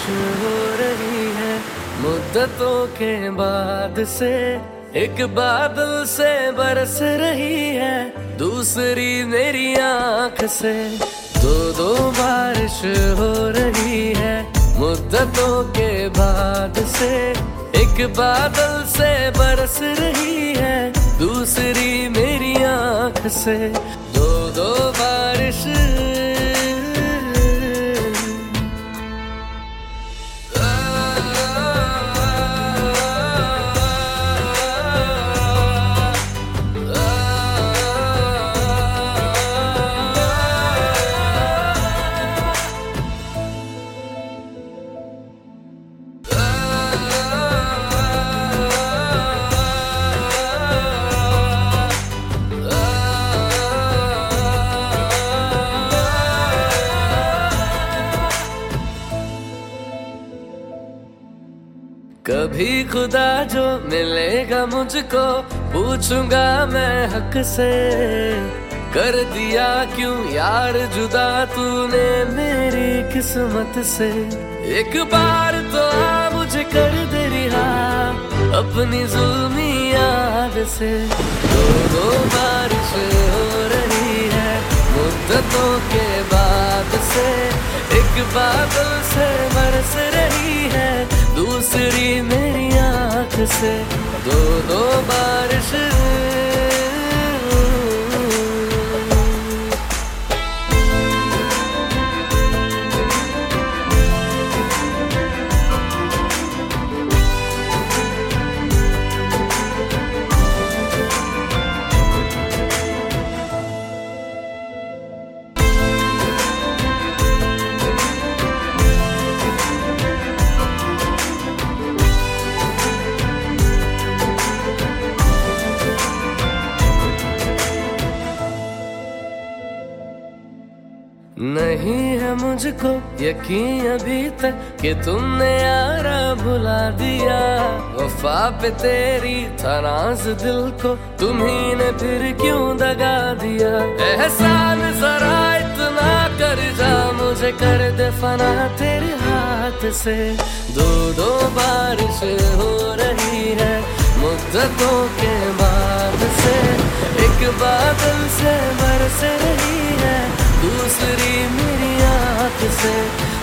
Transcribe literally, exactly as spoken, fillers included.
हो रही है मुद्दतों के बाद से, एक बादल से बरस रही है दूसरी मेरी आंख से। दो दो बारिश हो रही है मुद्दतों के बाद से, एक बादल से बरस रही है दूसरी मेरी आंख से। दो दो बारिश कभी खुदा जो मिलेगा मुझको, पूछूंगा मैं हक से, कर दिया क्यों यार जुदा तूने मेरी किस्मत से। एक बार तो आ मुझे कर दे रिहा अपनी जुल्मी याद से। दो दो बारिश हो रही है मुद्दतों के बाद से, एक बादल से बरस रही है दूसरी मेरी आंख से। दो दो बारिश नहीं है मुझको यकीन अभी तक कि तुमने यारा भुला दिया। वफा पे तेरी था नाज दिल को, तुम्ही ने फिर क्यों दगा दिया। एहसान जरा इतना कर जा मुझे, कर दे फना तेरे हाथ से। दो दो बारिश हो रही है मुद्दतों के बाद से, एक बादल से बरस रही है दूसरी मेरी आंख से।